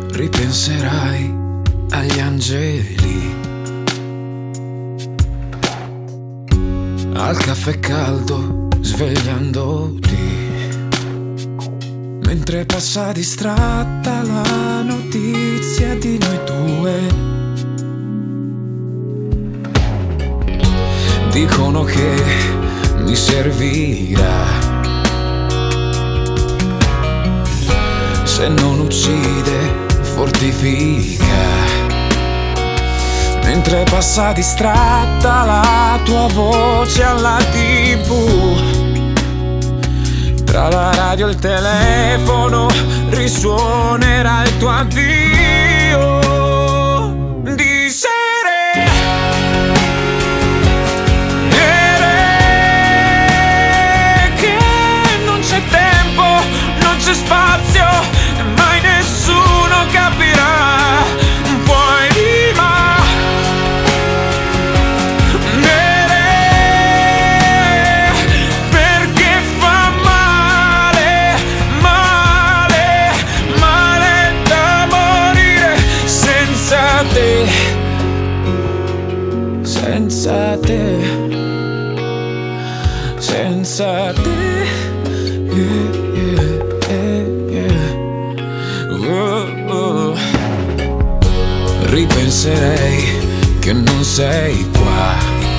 Ripenserai agli angeli, al caffè caldo svegliandoti, mentre passa distratta la notizia di noi due. Dicono che mi servirà, se non uccide fortifica, mentre passa distratta la tua voce alla TV. Tra la radio e il telefono risuonerà il tuo addio di sere. Che non c'è tempo, non c'è spazio, e mai nessuno capirà. Poema nere, perché fa male, male, male da morire senza te, senza te, senza te. Ripenserei che non sei qua,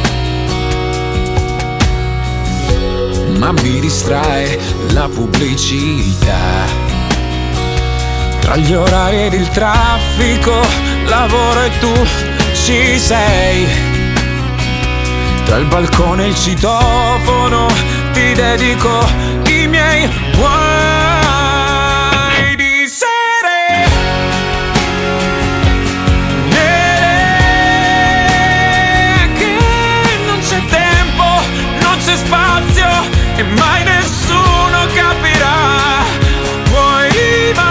ma mi distrae la pubblicità. Tra gli orari ed il traffico, lavoro e tu ci sei. Tra il balcone e il citofono ti dedico i miei guai di sere. Che non c'è tempo, non c'è spazio, e mai nessuno capirà. Poema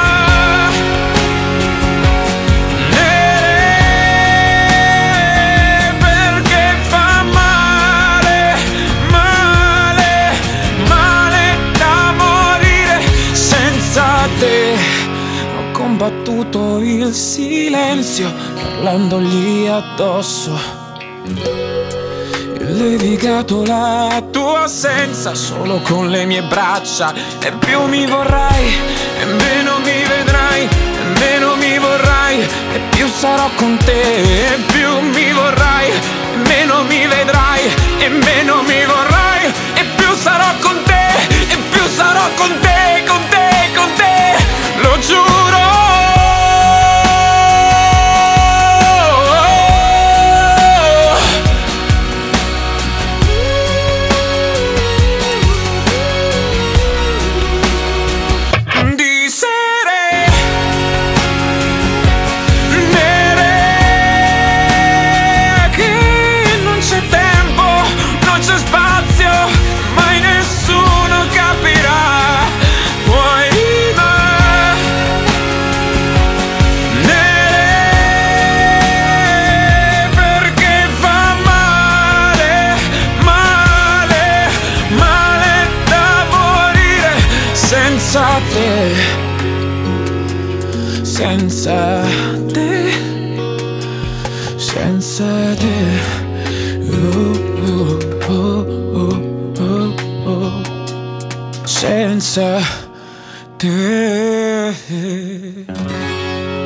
nere, perché fa male, male, male da morire senza te. Ho combattuto il silenzio parlandogli addosso, levigato la tua assenza solo con le mie braccia. E più mi vorrai, e meno mi vedrai, e meno mi vorrai, e più sarò con te. E più mi vorrai, e meno mi vedrai, e meno mi vorrai, e più sarò con te, e più sarò con te, con te, con te, lo giuro. Senza te, senza te, senza te, senza te.